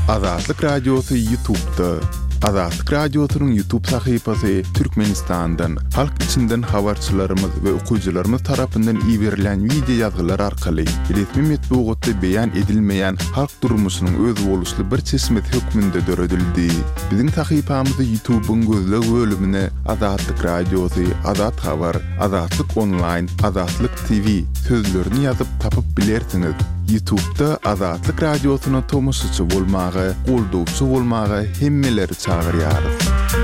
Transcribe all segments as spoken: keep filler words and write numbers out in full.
Azatlyk Radiosu YouTube'da. Azatlyk Radiosu'nun YouTube sayfasy Türkmenistan'dan, halk içinden habarçylarymyz we okuyjylarymyz tarapyndan iýerilen video ýazgylar arkaly resmi metbuatda beýan edilmeýän halk durmuşynyň öz boluşly bir çeşmet hökmünde döredildi. Biziň sayfamyzy YouTube'un gözleg bölümine Azatlyk Radiosu, Azat Habar, Azatlyk Online, Azatlyk T V sözlerini ýazyp tapyp bilersiňiz. YouTube'da Azatlyk Radiosu'na tomoşçy bolmagy, goldowçy bolmagy hemmeleri çağırýarys.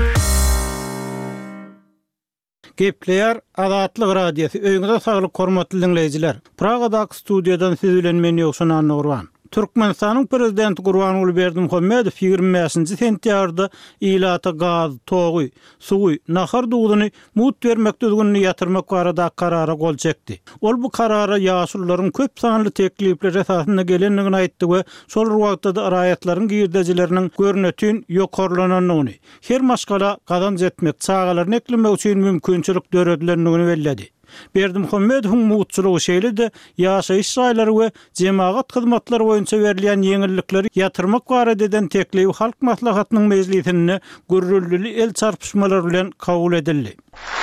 Gepleýär Azatlyk Radiosu. Öňüňizde saglyk hormatly dinleýijiler. Pragadaky studiodan siz bilen men ýokşan Nurwan. Türkmenistanyň prezidenti Gurbanuly Berdimuhammedow ýygrimi beşinji sentýarda ilata gaz, togy, suwy, nahar dugduny mut bermekde dugunu ýatyrmak barada karara gol çekdi. Ol bu karara ýaşullaryň köp sanly teklipleri esasynda gelenligini aýtdy we şol wagtda raýatlaryň girdejileriniň görnetin ýokarlananyny, her maşgala gazanç etmek, çağalaryny eklemek üçin mümkinçilik döredilenligini belledi. Berdimuhammedowyň mutçylygy şeýle-de ýaşaýyş şaýlary we jemaat hyzmatlary boýunça berilýän ýeňillikleri ýatyrmak barada eden teklibi halk maslahatynyň mejlisinde gürrüllüli el çarpışmalary bilen kabul edildi.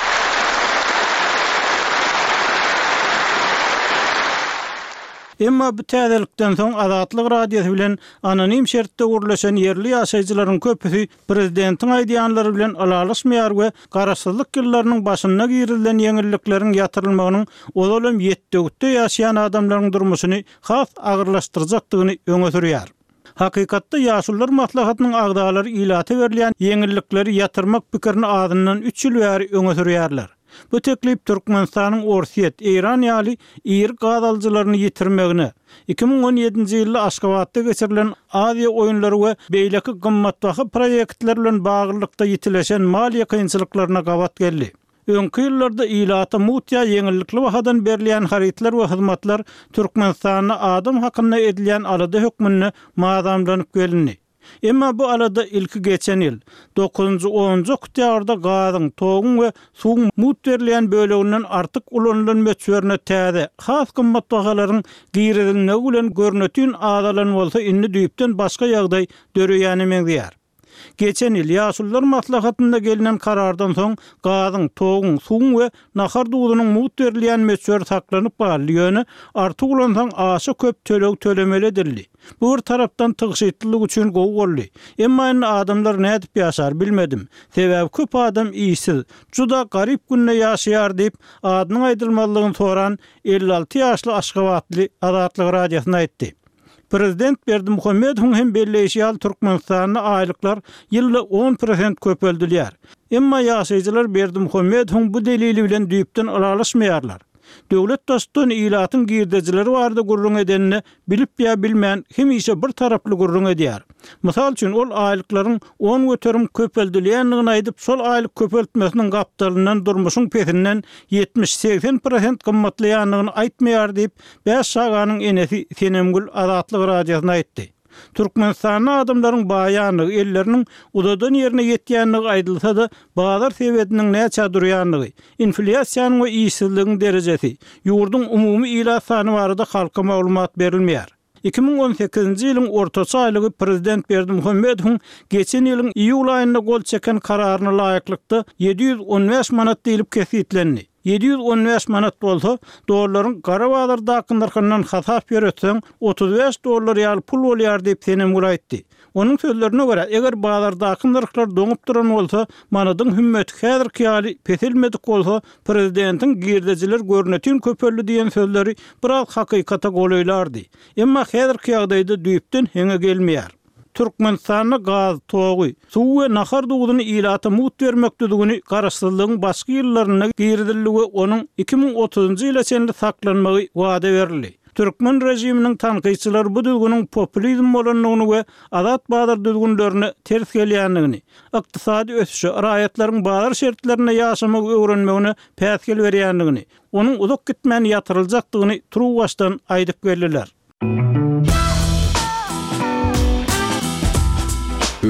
Emma bu täzelikden soň Azatlyk Radiosu bilen anonim şertde gurulşan yerli ýaşaýjylaryň köpüsi prezidentiň aýdýanlary bilen alalaşmaýar we garaşsyzlyk ýyllarynyň başyna girilen ýeňillikleriň ýatyrylmagynyň olalym ýetdegitde ýaşaýan adamlaryň durmuşyny has agyrlaşdyrjakdygyny öňe sürýär. Hakykatda ýaşullar maslahatynyň agdalary ilata berilýän ýeňillikleri ýatyrmak pikirini adyndan üç ýyl bäri öňe sürýärler. Bu teklip Türkmenistanyň Orsiýet, Eýran ýaly ýer gazalçylaryny ýitirmegine, iki ming on ýedinji ýylda Aşgabatda geçirilen Aziýa oýunlary we beýleki gymmatbaha proýektler bilen baglykda ýitileşen maliýe kynçylyklaryna gabat geldi. Öňkü ýyllarda ilata mutya ýeňillikli bahadan berilýän haritler we hyzmatlar Türkmenistanyň adam hakyna edilýän alada hökmüne mazamlanyp geldi. Emma bu alada ilki geçen ýyl dokuzunji onunji oktýabrda gazyň, togyň we suwuň mut berilýän böleginden artyk ulanylan möçberine täze has gymmat bagalaryň giýrilmegi bilen görnetin adalan bolsa inni düýpden başga ýagdaý döreýäni meňdýär. Geçen ýyl ýaşullar maslahatynda gelinen karardan soň gazyň, togyň, suwuň we nahar dugdunyň mut berilýän möçber saklanyp galýany artyk ulansaň aşy köp töleg tölemeli edildi. Bu bir tarapdan tygşytlyk üçin gowy boldy. Emma indi adamlar nädip ýaşar bilmedim. Sebäbi köp adam iýsiz, juda garyp günne ýaşaýar diýip adynyň aýdylmalygyny soran elli alty ýaşly Aşgabatly Azatlyk Radiosyna aýtdy. Prezident Berdimuhammedowyň hem belleşýär Türkmenistanyň aýlyklar ýylda on prosent köpeldilýär. Emma ýaşaýjylar Berdimuhammedowyň bu delili bilen düýpden alalaşmaýarlar. Döwlet dostun ilatyň girdejileri barada gurrun edenini bilip ýa bilmän hemişe bir taraply gurrun edýär. Mysal üçin ol aýlyklaryň on göterim köpeldilýänligini aýdyp şol aýlyk köpeltmesiniň gapdalyndan durmuşyň petinden ýetmiş seksen prosent gymmatlýanlygyny aýtmaýar diýip beş şaganyň enesi Senemgül Azatlyk Radiosyna aýtdy. Türkmenistanyň adamlaryň baýanyny, elleriniň udadan ýerine ýetýänligi aýdylsa-da, bazar sebädiniň näçe durýanlygy, inflasiýanyň we işsizligiň derejesi, ýurdun umumy ila sany barada halka maglumat berilmeýär. iki ming on sekizinji ýylyň ortaça aýlygy prezident Berdimuhammedowyň geçen ýylyň iýul aýynda gol çeken kararyna laýyklykda yedi ýüz on beş manat diýilip kesitlendi. yedi ýüz on beş manat bolsa, dollaryň gara bazardaky narhyndan hasap ýöretseň otuz beş dollar ýaly pul bolýar diýip Senemgül aýtdy. Onun sözlerine göre eger bazardaky narhlar doňup duran bolsa, manadyň hümmeti häzirki ýaly pesilmedik bolsa, prezidentiň girdejiler görnetin köpelli diýen sözleri biraz hakykata goýlardy. Emma häzirki ýagdaýda düýpden heňe gelmeýär. Türkmenistanyň gaz, togy, suw we nahar dugduny ilata mut bermekdigini garaşsyzlygyň başga ýyllaryna girdiligi onuň iki ming otuzunji ýyla çenli saklanmagy wada berildi. Türkmen rejiminiň tanqyçylary bu düzgünüň populizm bolanlygyny we azat bazar düzgünlerini ters gelýänligini, ykdysady ösüşi, raýatlaryň bazar şertlerine ýaşamak öwrenmegine päsgel berýänligini, onuň uzak gitmän ýatyryljakdygyny turuw başdan aýdyp geldiler. Öz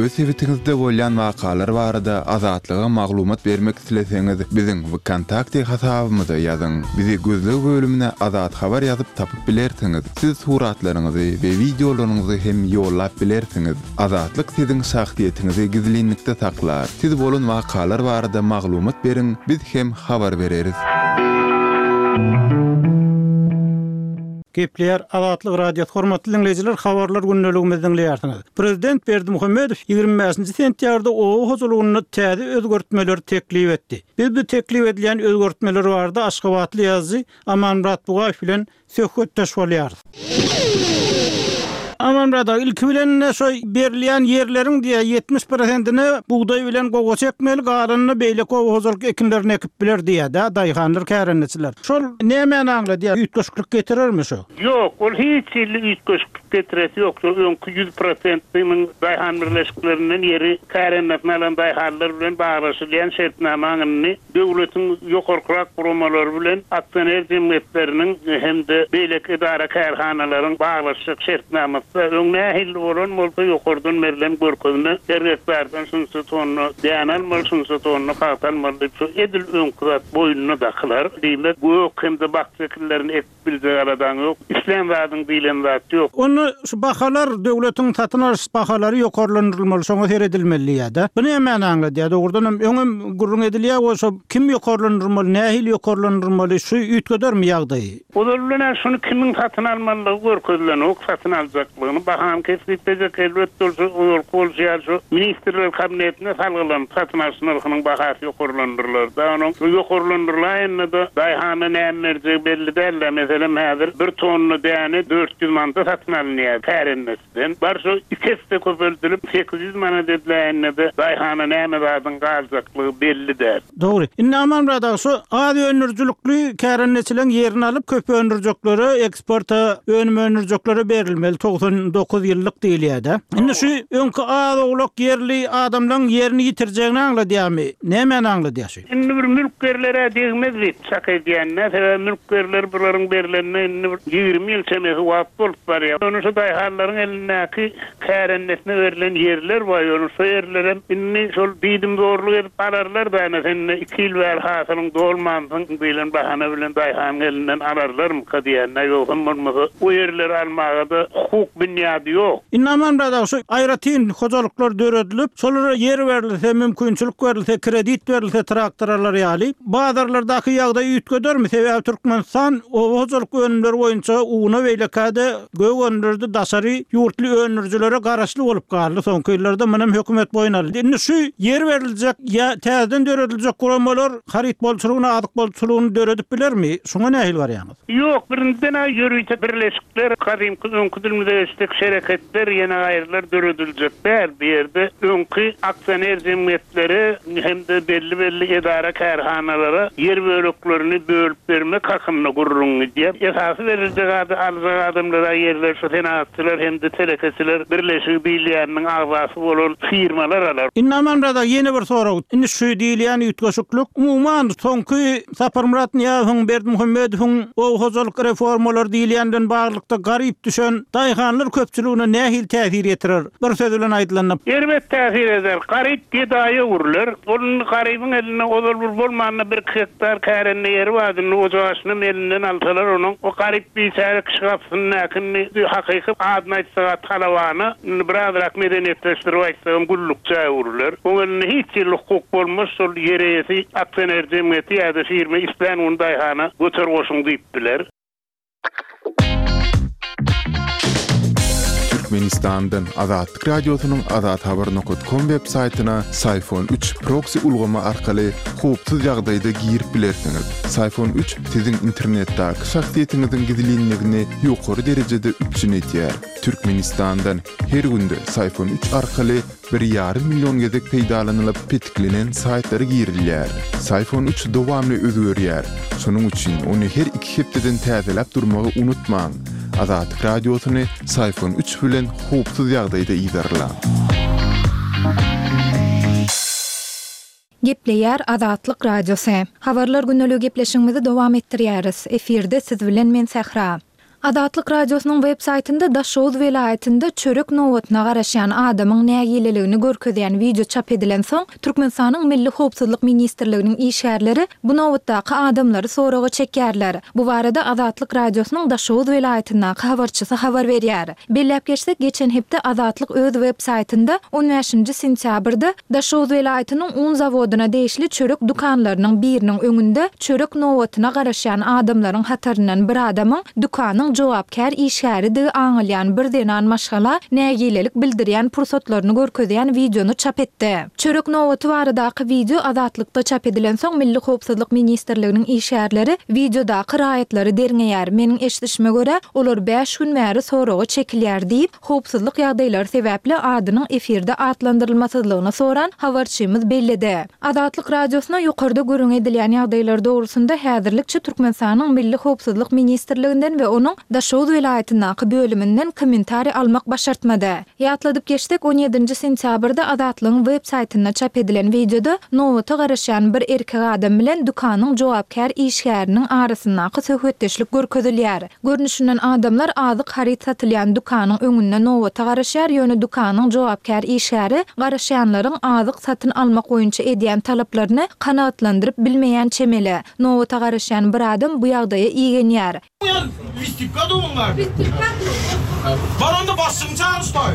sebitinizde bolýan wakalar barada azatlyga maglumat bermek isleseňiz biziň kontakty hasabymyza ýazyň. Bizi gözlegi bölümine azat habar ýazyp tapyp bilersiňiz. Siz suratlaryňyzy we videolaryňyzy hem ýollap bilersiňiz. Azatlyk siziň şahsiýetinizi gizlinlikde saklar. Siz bolan wakalar barada maglumat beriň, biz hem habar bereriz. Gepler Azatlyk radio hormatly dinleyijiler, habarlar günneligimizden dinleýärsiňiz. Prezident Berdimuhammedow ýygrimi beşinji sentýarda owa hozurlygyny täze özgertmeler teklip etdi. Biz bu teklip edilen özgertmeler barada Aşgabatly ýazgy Amanmurat Bugaýew bilen söhbetdeş bolýardy. Amanmurat ilki bilen şo berilýän ýerleriň diýe ýetmiş prosentini buğday bilen gogo çekmeli, garanyny beýle gogo hozurlyk ekinlerini ekip biler diýe-de daýhanlar kärenetçiler. Şol näme aňla diýe üýtgeşiklik getirirmi şo? Ýok, ol hiç üýtgeşiklik getiresi ýok. Öňkü yüz prosentiniň daýhan birleşiklerinden ýeri kärenetmelen daýhanlar bilen baglaşylýan şertnamany döwletiň ýokarkyrak gurulmalary bilen aksioner jemgyýetleriniň hemde beýlek idara kärhanalaryň baglaşyk şertnamasy öňne hil bolan bolsa ýokardyn merlem görkezini derretlerden şunsa tonu dänan mal şunsa tonu katan mal edil öňkürat boýunyna daklar diýler gök hemde bakçyklerini et bilje aradan ýok islam wadyň diýlen zat ýok. Onu şu bahalar döwletiň satyn alyş bahalary ýokarlandyrylmaly, şoňa seredilmeli ýa-da. Bu näme aňla diýär? Dogrudan öňem gurrun edilýär, o kim ýokarlandyrmaly, nähil ýokarlandyrmaly, şu üýtgedermi ýagdaýy? Olar bilen şunu kimin satyn almalygy görkezlen ok satyn aljak baham kesip edecek elbette olsa ol kolşyar şu ministerler kabinetine salgylan satmaş narhynyň bahasy ýokarlandyrlar. Da onuň ýokarlandyrlaýyny da daýhany nämerje belli däl. Meselem häzir bir tonna däni dört yüz manata satyn alynýar kärenmesinden. Bar şu ikisi köpeltilip sekiz yüz manat edilen de daýhany näme badyň galjaklygy belli däl. Dogry. Inne Amanmurat şu ady önürjülükli kärenetçileň ýerini alyp köp önürjüklere, eksporta önüm önürjüklere berilmeli. doksan dokuz ýyllyk diýilýär-de. Indi şu öňkü azoluk yerli adamlaryň ýerini ýitirjegini aňla diýärmi? Näme aňla diýär? Indi bir mülkberlere diýmezdi. Şaka diýende, sebäbi mülkberler bilaryň berilenine ýygrimi ýyl çemegi wagt bolup barýar. Onu şu daýhanlaryň elindäki kärenetine berilen ýerler bar, onu şu ýerlere indi şol diýdim zorluk edip bararlar da näme iki ýyl wer hasylyň dolmandyň bilen bahana bilen daýhan elinden ararlarmy diýende ýokam bolmasa o ýerleri almaga da hukuk bünyady ýok. Innaman şu aýratyn hojalyklar döredilip, şolara yer berilse, mümkinçilik berilse, kredit berilse traktorlar ýaly. Bazarlardaky ýagdaý üýtgedermi? Sebäbi Türkmenistan o hojalyk önümleri boýunça uuna beýlekade göwönlerde daşary ýurtly önürjülere garaşly bolup galdy. Soňky ýyllarda menem hökümet boýunaldy. Indi şu yer beriljek ýa täzeden dörediljek guramalar harit bolçulugyny, adyk bolçulugyny döredip bilermi? Şoňa nähil bar ýa-ni? Ýok, birinden ýürüýte birleşikler, kadymky öňkü dilde istek şereketler ýene aýrylar dörediljekler. Bu ýerde öňkü aksioner jemgyýetleri hemde belli belli idara kärhanalara yer bölüklerini bölüp bermek hakyny gurrun diýip esasy veriljek aljak adamlara ýerler şu senatçylar hemde telekesiler birleşik diýilýäniň agzasy bolan firmalar alar. Innaman da ýene bir soraw. Indi şu diýilýän üýtgeşiklik umumyň soňky Saparmurat Niýazowyň Berdimuhammedowyň o hojalyk reformalar diýilýänden baglykda garyp düşen daýhanlar köpçüligine nähil täsir ýetirer? Bir söz bilen aýdylanyp. Elbet täsir eder. Garyp diýdaýy urlar. Onun garybyň eline odal bolmanyny bir hektar kärenne ýeri wadyny ojaşyny elinden alsalar onuň o garyp biçare kişi gapsyny näkinni hakyky adyny aýtsa talawany birazrak medeniyetleşdirip aýtsam gullukça urlar. Onuň hiç hukuk bolmaz, şol ýeresi aksioner jemgyýeti ýa-da firma islen onu daýhana götür goşuň diýipdiler. Türkmenistan'dan Azatlyk radiosynyň azat habar nokta com web saytyna Sayfon üç proxy ulgama arkaly howpsuz ýagdaýda girip bilersiňiz. Sayfon üç siziň internetdäki şahsiýetiniziň gizlinligini ýokary derejede üçinetýär. Türkmenistan'dan her günde Sayfon üç arkaly bir ýarym million gezek peýdalanylyp petiklenen saytlary girilýär. Sayfon üç dowamly özgörýär. Şonuň üçin ony her iki hepdeden täzelep durmagy unutmaň. Azatlyk radiosyny Sayfon üç bilen howpsuz ýagdaýda iýdirler. Gepleýär Azatlyk radiosy. Habarlar günneligi gepleşigimizi dowam etdirýäris. Efirde siz bilen men Sahra. Adatlyk radiosynyň web saytynda Daşoz welaýatynda çörek nowatyna garaşan adamyň nägililigini görkezýän video çap edilen soň Türkmenistanyň Milli Howpsuzlyk Ministrliginiň işgärleri bu nowatdaky adamlary soraga çekýärler. Bu barada Adatlyk radiosynyň Daşoz welaýatyna habarçysy habar berýär. Belläp geçsek, geçen hepde Adatlyk öz web saytynda on beşinji sentýabrda Daşoz welaýatynyň un zawodyna değişli çörek dukanlarynyň biriniň öňünde çörek nowatyna garaşan adamlaryň hataryndan bir adamyň dukanyň jogapkär işgäridi aňylýan bir denan maşgala nägilelik bildirýän pursatlaryny görkezýän videonu çap etdi. Çörek nowaty baradaky video Adatlykda çap edilen soň Milli Howpsuzlyk Ministrliginiň işgärleri videodaky raýatlary derňeýär. Meniň eşitişime görä olar beş gün märi soraga çekilýär diýip howpsuzlyk ýagdaýlary sebäpli adynyň efirde atlandyrylmasydlygyny soran habarçymyz bellidi. Adatlyk radiosyna ýokarda görüň edilýän ýagdaýlar dogrusyna häzirlikçe Türkmenistanyň Milli Howpsuzlyk Ministrliginden we onuň Daşoz welaýatynyň bölüminden kommentari almak başartmady. Ýatladyp geçdik, on ýedinji sentýabrda Adatlyň web saytyna çap edilen videoda nowata garaşan bir erkek adam bilen dukanyň jogapkär işgäriniň arasyndaky söhbetdeşlik görkezilýär. Görnüşinden adamlar azyk harit satylýan dukanyň öňünde nowata garaşýar, ýöne dukanyň jogapkär işgäri garaşanlaryň azyk satyn almak boýunça edýän talaplaryny kanaatlandyryp bilmeýän çemeli. Nowata garaşan bir adam bu ýagdaýa iýenýär. Vistika doğumlar. Baranda başını çağırıştay.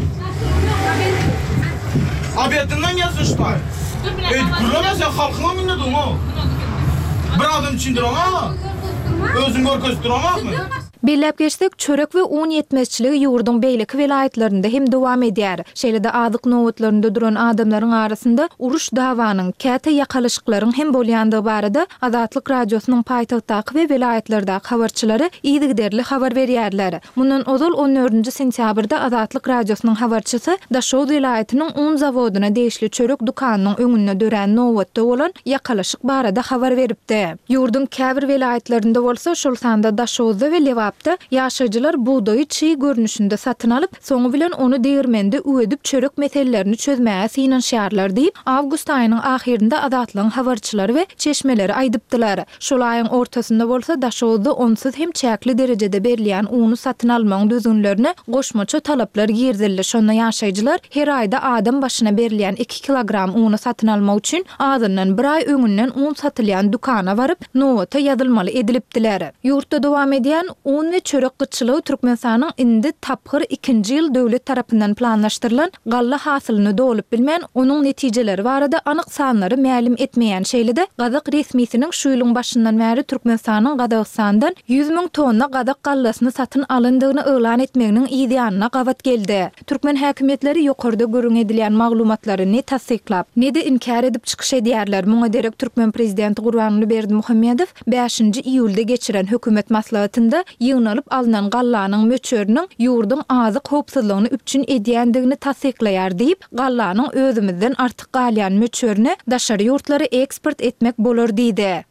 Abiyetinden gelsin ştay. Ey kurulama sen halkına minne doğum. Bir adam içindir ama. Özün görkezdir ama mı? Belläp geçdik, çörek we un ýetmezçiligi ýurdun beýleki welaýatlarynda hem dowam edýär. Şeýlede azyk nowatlarynda duran adamlaryň arasynda uruş dawanyň, käte ýakalyşyklaryň hem bolýandygy barada Adatlyk radiosynyň paýtagtdaky we welaýatlardaky habarçylary ýygyderli habar berýärler. Mundan ozal on dördünji sentýabrda Adatlyk radiosynyň habarçysy Daşoz welaýatynyň un zawodyna değişli çörek dukanynyň öňünde dören nowatda bolan ýakalyşyk barada habar beripdi. Ýurdun käbir welaýatlarynda bolsa şol sanda Daşozda we Lewapda ýaşaýjylar buğdaýy çiğ görnüşinde satyn alyp, soňu bilen onu değirmende üwedip çörek meselelerini çözmäge synanşýarlar diýip awgust aýynyň ahirinde Adatlyň habarçylary we çeşmeleri aýdypdylar. Şol aýyň ortasynda bolsa Daşozda onsuz hem çäkli derejede berilýän uny satyn almagyň düzgünlerine goşmaça talaplar girdildi. Şonda ýaşaýjylar her aýda adam başyna berilýän iki kilogram uny satyn almak üçin adyndan bir aý öňünden un satylýan dukana baryp nowata ýazylmaly edilipdiler. Ýurtda dowam edýän un we çörek gyçylygy Türkmenistanyň indi taphyr ikinji ýyl döwlet tarapyndan planlaşdyrylan galla hasylyny dolup bilmän, onuň netijeleri barada anyk sanlary ma'lum etmeýän şeýlede Gazak resmisiniň şu ýylyň başyndan bäri Türkmenistanyň Gazakstandan yüz miň tonna Gazak gallasyny satyn alyndygyny öýlan etmeginiň ideýanyna gawat geldi. Türkmen häkimetleri ýokarda görüň edilýän maglumatlaryny tasdiklap, nede inkar edip çykyş edýärler. Muňa derek Türkmen prezidenti Gurbanuly Berdimuhammedow beşinji iýulda geçiren hökümet maslahatynda ýygnalyp alynan gallanyň möçöriniň ýurdun azyk howpsuzlygyny üçin edýändigini tasdiklaýar diýip, gallanyň özümizden artyk galýan möçörüne daşary ýurtlary eksport etmek bolar diýdi.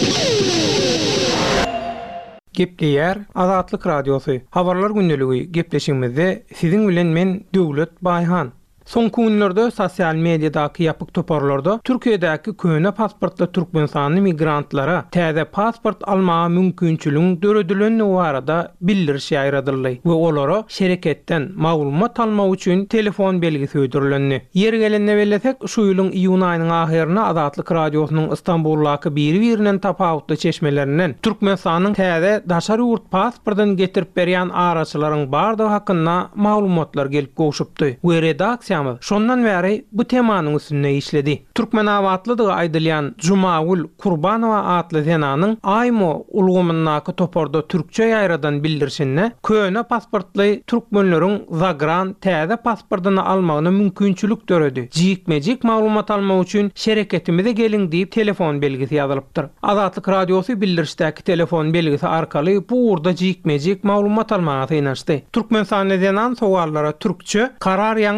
Gepleýär Adatlyk radiosy. Habarlar gündəligi gepleşigimizde siziň bilen men Döwlet Baýhan. Soňky günlerde sosial mediadaky ýapyk toparlarda Türkiýedäki köne pasportly Türkmenistanyň migrantlara täze pasport almagy mümkinçiligiň döredilen barada bildiriş ýaýradyldy we olara şereketden maglumat almak üçin telefon belgisi ödürilendi. Yer gelende bellesek, şu ýylyň iýun aýynyň ahyryna Adatlyk radiosynyň Istanbuldaky bir-birinden tapawutly çeşmelerinden Türkmenistanyň täze daşary ýurt pasportyn getirip berýän araçylaryň bardygy hakynda maglumatlar gelip goşupdy. We redaksiýa şondan bäri bu temanyň üstünde işledi. Türkmen awatlydygy aýdylýan Jumagul Kurbanowa atly zenanyň aýmo ulgumyndaky toparda türkçe ýaýradan bildirişinde köne pasportly türkmenleriň zagran täze pasportyny almagyna mümkinçilik döredi. Jikmejik maglumat almak üçin şereketimize gelin diýip telefon belgisi ýazylypdyr. Adatlyk radiosy bildirişdäki telefon belgisi arkaly bu urda jikmejik maglumat almagy synanşdy. Türkmen sanyny zenan sowallara türkçe karar ýaňy çykdy.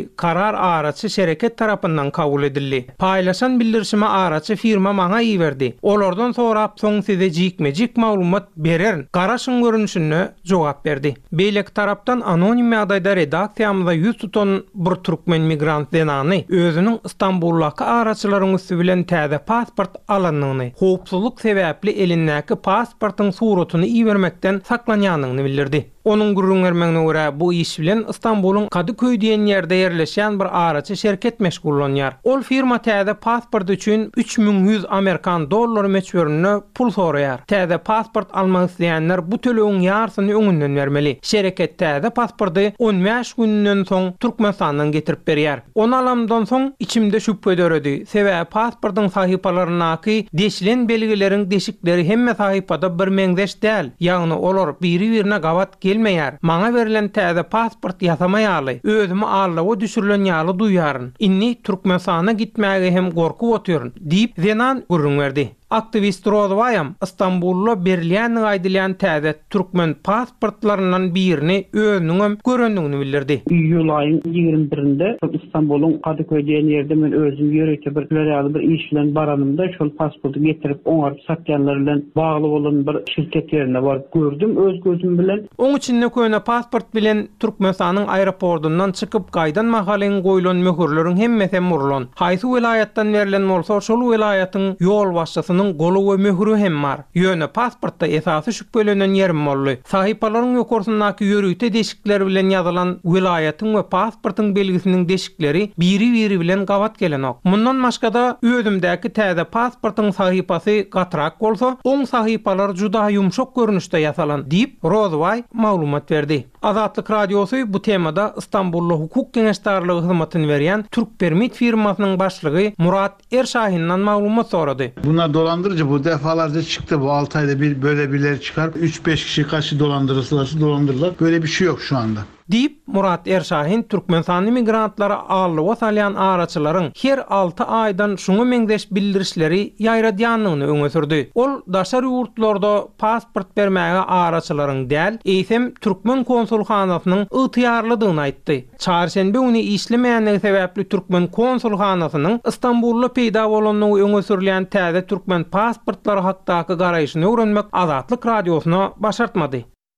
ýaly karar araçy şereket tarapyndan kabul edildi. Paýlaşan bildirişime araçy firma maňa iýerdi. Olardan sonra soň size jikmejik maglumat berer. Garaşyň görünüşine jogap berdi. Beýlek tarapdan anonim ýagdaýda redaksiýamyzda ýüz tutan bir türkmen migrant denany özüniň İstanbuldaky araçylaryň üstü bilen täze pasport alanyny, howpsuzlyk sebäpli elindäki pasportyň suratyny iýermekden saklanýanyny bildirdi. Onun gurrungermeňine görä bu iş bilen İstanbul'un Kadıköy diýen ýerde ýerleşen bir araçy şirket meşgullanýar. Ol firma täze pasport üçin üç miň yüz Amerikan dollary meçberine pul soraýar. Täze pasport almak isleýänler bu tölegiň ýarsyny öňünden bermeli. Şirket täze pasporty on beş günden soň Türkmenistandan getirip berýär. Onu alamdan soň içimde şüphe döredi. Sebäbi pasportyň sahypalarynaky deşilen belgileriň deşikleri hemme sahypada bir meňdeş däl. Ýagny olar biri-birine gawat gelmeýär. Maňa berilen täze pasport ýasamaýaly. Özümi allawa düşürilen ýaly duýaryn. Inni Türkmenistana gitmäge hem gorkup oturýaryn diýip Zenan gurrungerdi. Aktivist Rozvayam İstanbul'la berilýän aýdylýan täze türkmen pasportlarynyň birini özüniň görendигini bildirdi. İyul aýynyň ýygrimi birinde İstanbul'un Kadıköy diýen ýerde men özüm ýörekde bir ýaly bir iş bilen baranymda şol pasporty getirip oňaryp satýanlar bilen bagly bolan bir şirket ýerine baryp gördüm öz gözüm bilen. Oň içinde köýne pasport bilen Türkmenistanyň aeroportundan çykyp gaýdan mahalyň goýulan möhürleriň hemmesi murlan. Haýsy vilayatdan berilen bolsa şol vilayatyň ýol başçysynyň golu we möhürü hem bar. Ýöne pasportda esasy şüphelenen ýerim boldy. Sahypalaryň ýokursundaky ýörükde deşikler bilen ýazylan vilayatyň we pasportyň belgisiniň deşikleri biri-biri bilen gawat gelenok. Mundan başga-da özümdäki täze pasportyň sahypasy gatrak bolsa, oň sahypalar juda ýumşak görünüşde ýasalan diýip Rozway maglumat berdi. Azatlyk radiosu bu temada İstanbul'da hukuk geňeşdarlygy hyzmatyny berýän Türk Permit firmasynyň başlygy Murat Erşahindan maglumat sorady. Bunlar dolandırıcı, bu defalarca çıktı. Bu altı ayda bir böyle birileri çıkar. üç beş kişi kaçı dolandırırlarsa dolandırırlar. Böyle bir şey yok şu anda. Diýip Murat Erşahin Türkmenistany migrantlara allyga salýan araçylaryň her altı aýdan şuňa meňdeş bildirişleri ýaýradýanyny öňe sürdi. Ol daşary ýurtlarda pasport bermäge araçylaryň däl, eýsem Türkmen konsulhanasynyň ýtýarlydygyny aýtdy. Çarşembe güni işlemeýänligi sebäpli Türkmen konsulhanasynyň İstanbul'da peýda bolanyny öňe sürilýän täze türkmen pasportlary hakdaky garaýşyny öwrenmek Azatlyk radiosuna başartmady.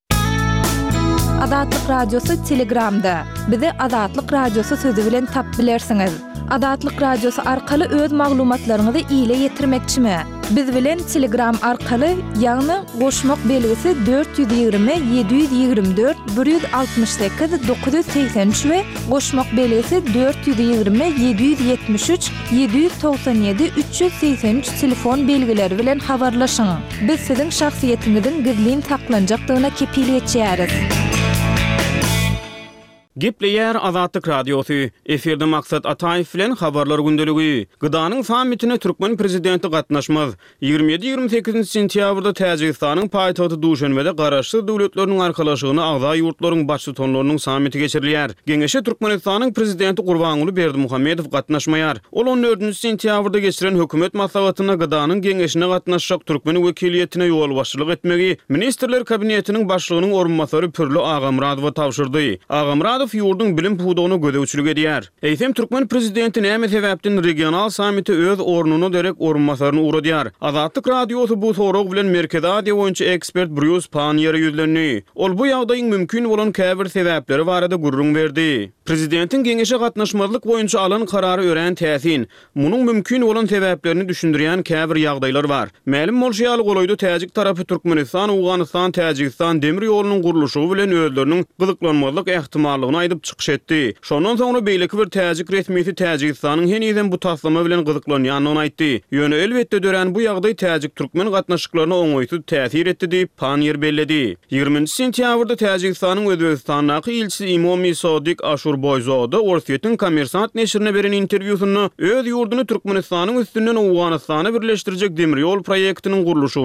Azatlyk radiosu Telegramda. Bizi Azatlyk radiosu sözü bilen tap bilersiňiz. Azatlyk radiosu arkaly öz maglumatlaryňyzy ýyla ýetirmekçimi? Biz bilen Telegram arkaly ýagny goşmak belgisi dört yüz ýygrimi yedi yüz ýygrimi dört bir yüz altmış sekiz dokuz yüz seksen üç we goşmak belgisi dört yüz ýygrimi yedi yüz ýetmiş üç yedi yüz togsan ýedi üç yüz seksen üç telefon belgileri bilen habarlaşyň. Biz siziň şahsiýetiňiziň gizlin saklanjakdygyna kepil etýäris. Gepleýär Azatlyk radiosu. Eferde maksat Ataýew bilen habarlar gündeligi. Gıdanyň sammitine Türkmen prezidenti gatnaşmaz. ýygrimi ýedi ýygrimi sekizinji sentýabrda Täjikistanyň paýtagty Duşanbede garaşsyz döwletleriniň arkalaşygyny agza ýurtlaryň başçylarynyň sammiti geçirilýär. Geňeşe Türkmenistanyň prezidenti Gurbanuly Berdimuhammedow gatnaşmaýar. Ol on dördünji sentýabrda geçiren hökümet maslahatyna gıdanyň geňeşine gatnaşjak türkmen wekiliýetine ýol başçylyk etmegi ministrler kabinetiniň başlygynyň orunmasary Pürli Agamradowa tapşyrdy. Agamradow ýurdun bilim pudugyny gödäwçilik edýär. Eýsem Türkmen prezidenti näme sebäpden regional sammiti öz ornuny derek orunmasaryny uradýar. Azatlyk radiosu bu sorag bilen Merkezi Aziýa boýunça ekspert Bruce Panier ýüzlendi. Ol bu ýagdaýyň mümkin bolan käbir sebäpleri barada gurrun berdi. Prezidentiň geňeşe gatnaşmazlyk boýunça alan karary ören täsin. Munyň mümkin bolan sebäplerini düşündirýän käbir ýagdaýlar bar. Mälim bolşýaly golaýdy Täjik tarapy Türkmenistan, Awganistan, Täjikistan demir ýolunyň gurulşy bilen özleriniň gyzyklanmazlyk ähtimallygyny aýdyp çykyş etdi. Şondan soňra beýleki bir Täjik resmiýeti Täjikistanyň heniden bu taslama bilen gyzyklanýanyny aýtdy. Ýöne elbetde dören bu ýagdaý Täjik türkmen gatnaşyklaryna oňoýsuz täsir etdi diýip Panier belledi. ýygrimiňji sentýabrda Täjikistanyň Özbegistandaky ilçisi Imomi Sodik Aşurboýzoda Orsiýetiň Kommersant neşrine beren interwýusyny öz ýurduny Türkmenistanyň üstünden Awganystana birleşdirjek demir ýol proýektiniň gurulşynyň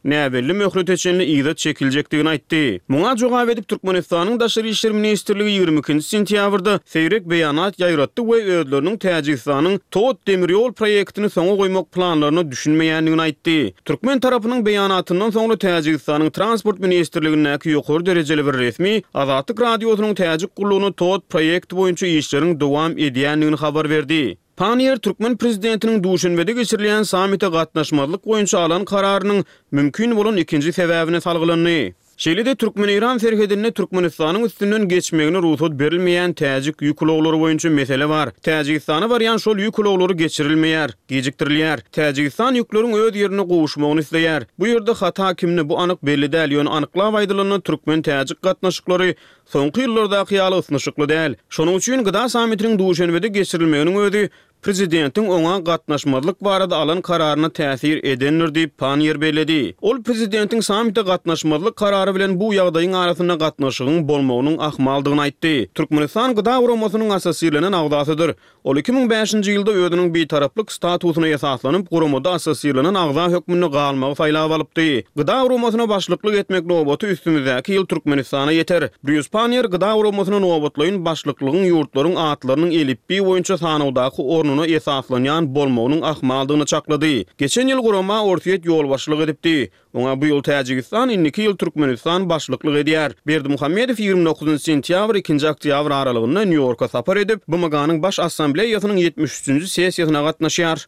näbelli möhlet eçenli ýyda çekiljekdigini aýtdy. Muňa jogap edip Türkmenistanyň Daşary işler ministrligi ýygrimi ikinji sentýabrda seýrek beýanat ýaýratdy we özleriniň Täjikistanyň Tot demiryol proýektini soňa goýmak planlaryny düşünmeýändigini aýtdy. Türkmen tarapynyň beýanatyndan soňra Täjikistanyň transport ministrligindäki ýokary derejeli bir resmi Azatlyk radiosynyň Täjik gullugyny Tot proýekti boýunça işleriň dowam edýändigini habar berdi. Panier Türkmen prezidentiniň duşanbede geçirilýän samite gatnaşmazlyk boýunça alan kararynyň mümkin bolan ikinji sebäbine salgylandy. Şeýle-de Türkmen-İran serhedine Türkmenistanyň üstünden geçmegine ruhsat berilmeýän Täjik ýüklöwleri boýunça mesele bar. Täjikistana barýan şol ýüklöwleri geçirilmeýär, gejikdirilýär. Täjikistan ýükleriň öz ýerine gowuşmagyny isleýär. Bu ýerde hata kimni bu anyk belli däl, ýöne anyklap aýdylanan Türkmen-Täjik gatnaşyklary soňky ýyllarda ýaly ysnşykly däl. Şonuň üçin Gyda samitiniň duşanbede geçirilmeginiň özi Prezidentin oňa gatnaşmazlyk barada alan kararyna täsir edendir diýip Panier bellädi. Ol prezidentin samite gatnaşmazlyk karary bilen bu ýagdaýyň arasynda gatnaşygyň bolmagynyň ahmaldygyny aýtdy. Türkmenistan Gyda Urumasynyň asasyrlanan agdasydyr. Ol iki ming beşinji ýylda özüniň beýtaraplyk statusyna esaslanyp Urumada asasyrlanan agda hökmüni galmagy saýlap alypdy. Gyda Urumasyna başlyklyk etmek nobaty üstümizdäki ýyl Türkmenistana ýeter. Brüs Panier Gyda Urumasyna nobatlaýyn başlyklygyň ýurtlaryň atlarynyň elipbi boýunça sanawdaky ornuny esaslanýan bolmagynyň ahmaldygyny çaklady. Geçen ýyl Uruma ortaýet ýol başlyk edipdi. Oňa bu ýyl Täjikistan iki ýyl Türkmenistan başlyklyk edýär. Berdimuhammedow ýygrimi dokuzynjy sentýabr ikinji oktýabr aralygynda New Yorka sapar edip, bu maganyň baş assambleýasynyň ýetmiş üçünji sessiýasyna gatnaşýar.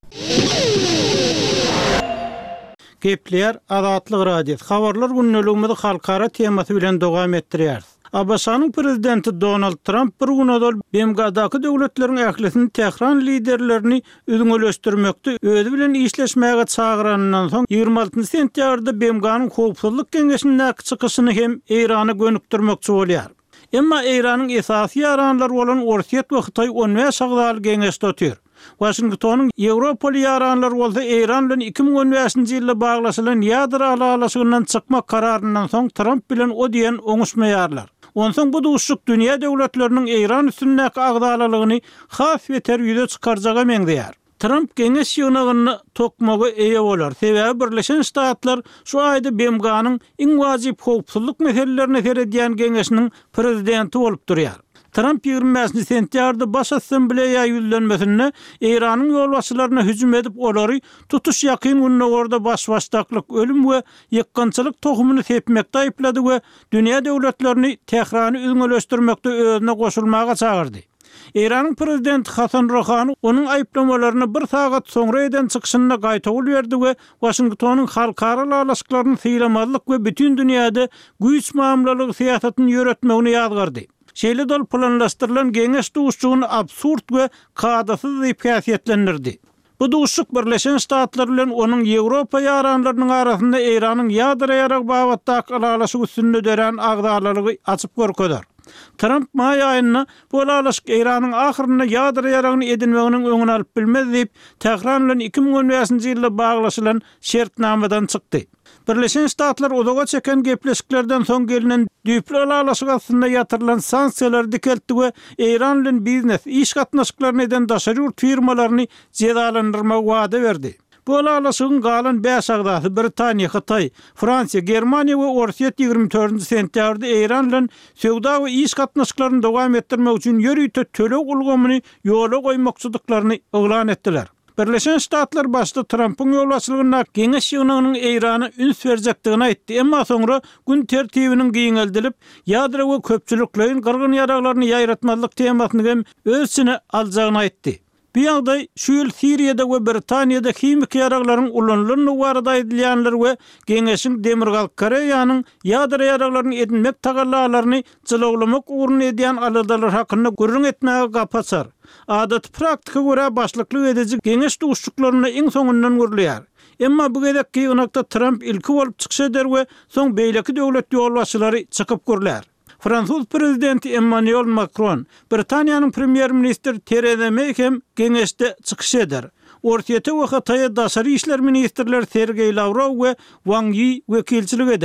Gepler Azatlyk radio. Habarlar günneligimizi halkara temasy bilen dowam etdirýär. Abasanyň prezidenti Donald Trump bir günodol B M G'daky döwletleriň ählisini Tehran liderlerini öňölüşdirmekde özü bilen işleşmäge çagyranyňdan soň ýygrimi altynjy sentýabrda B M G'nyň howpsuzlyk geňeşindäki çykyşyny hem Irany gönükdirmekçi bolýar. Emma Iranyň esasy ýaranlary bolan Orsiýet we Hytaý on beş agdaly geňeşde ötýär. Washingtonyň Ýewropaly ýaranlary bolsa Iran bilen iki ming on beşinji ýylda baglaşylan ýadra alalaşygyndan çykmak kararyndan soň Trump bilen o diýen oňuşmaýarlar. Onsoň bu duşuk dünýä döwletleriniň Iran üstündäki agdalalygyny has beter ýüze çykarjaga meňdeýär. Trump geňeş ýygynyny tokmagy eýe bolar. Sebäbi Birleşen Ştatlar şu aýda B M G'nyň iň wajyp howpsuzlyk meselelerini seredýän geňeşiniň prezidenti bolup durýar. Trump ýygrimi beşinji sentýabrda baş assambleýa ýüzlenmesinde Iranyň ýolbaşçylaryna hüjüm edip olary tutuş ýakyn gününe orada baş-başdaklyk ölüm we ýykkançylyk tohumyny sepmekde aýplady we dünýä döwletlerini Tehrany öňölüşdirmekde özüne goşulmaga çagyrdy. Iranyň prezidenti Hasan Rouhany onuň aýplamalaryny bir sagat soňra eden çykyşyna gaýtagyl berdi we Washingtonyň halkara alaşyklaryny syýlamazlyk we bütün dünýäde güýç mamlalyk syýasatyny ýöretmegini ýazgardy. Şeýle dol planlaşdyrylan geňeş duşugyny absurd we kadasyz diýip häsiýetlendirdi. Bu duşuk Birleşen Ştatlar bilen onuň Ýewropa ýaranlarynyň arasynda Iranyň ýadra ýarak babatdaky alaşyk üstünde dören agdalaryny açyp görkezler. Trump may aýyna bu alaşyk Iranyň ahyrynda ýadra ýaragyny edinmeginiň öňüni alyp bilmez diýip Tehran bilen iki ming on beşinji ýylda baglaşylan şertnamadan çykdy. Birleşen Ştatlar odaga çeken gepleşiklerden soň gelinen düýpli alaşyk aslynda ýatyrylan sanksiýalar dikeltdi we Iran bilen biznes iş gatnaşyklaryny eden daşary ýurt firmalaryny jezalandyrmagy wada berdi. Bu alaşygyň galan beş agdasy Britaniýa, Hytaý, Fransiýa, Germaniýa we Orsiýet ýygrimi dördünji sentýabrda Iran bilen söwda we iş gatnaşyklaryny dowam etdirmek üçin ýörüýte tölek ulgamyny ýola goýmakçylyklaryny oglan etdiler. Birleşen Ştatlar başda Trump'ın ýolbaşçylygyna geňeş ýygynyň Irany üns berjekdigini aýtdy, emma soňra gün tertibiniň giňeldilip, ýadra we köpçüliklerin gyrgyn ýaraglaryny ýaýratmazlyk temasyny hem öz içine aljagyny aýtdy. Bu ýagdaý şu ýyl Siriýada we Britaniýada himik ýaraglaryň ulanlygyny barada edilýänler we geňeşiň demirgal Koreýanyň ýadra ýaraglaryny edinmek tagallalaryny jylawlamak ugrun edýän aladalar hakynda gürrüň etmäge gapaçar. Adat praktika görä başlyklyk edici geňeş duşuklaryna iň soňundan görülýär. Emma bu gedekki ýynakda Trump ilki bolup çykşa eder we soň beýleki döwlet ýolbaşçylary çykyp görler. Fransuz prezidenti Emmanuel Macron, Britaniýanyň premier ministri Theresa May hem geňeşde çykyş eder. Orsiýete we Hytaýa daşary işler ministrleri Sergey Lavrov we Wang Yi wekilçilik eder.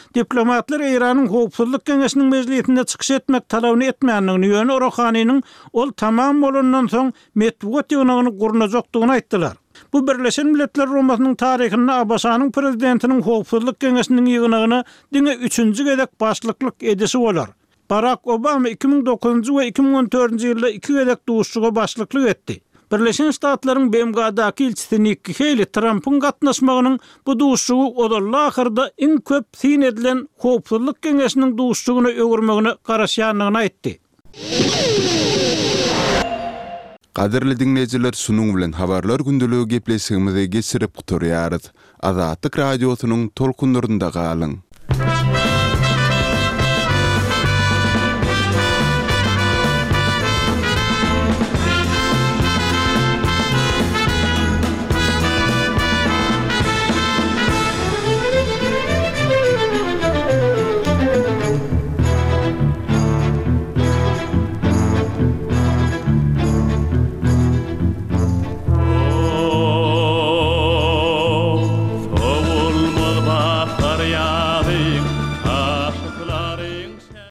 diplomatlar Iranyň Howpsuzlyk Keňeşiniň mejlisinde çykyş etmek talabyny etmänligini ýöne Orohanynyň ol tamam bolandan soň Medvedew ýygyny gurnajakdygyny aýtdylar. Bu Birleşen Milletler Romasynyň taryhynda Abasanyň prezidentiniň Howpsuzlyk Keňeşiniň ýygynyny diňe üçünji gezek başlyklyk edisi bolar. Barack Obama iki bin dokuzunji we iki bin on dördünji ýylda iki gezek duşuşyga başlyklyk etdi. Birleşen Ştatlaryň B M G'daky elçisi Nikki Haley Trump'yň gatnaşmagynyň bu duşuşygy odalla ahyrda iň köp sin edilen Howpsuzlyk Keňeşiniň duşuşygyna öwürmegini garaşýanlygyny aýtdy. Qadirli dinleyijiler, şunuň bilen habarlar gündeligi gepleşigimizi geçirip guturýarys. Azatlyk radiosynyň tolkunlarynda galyň.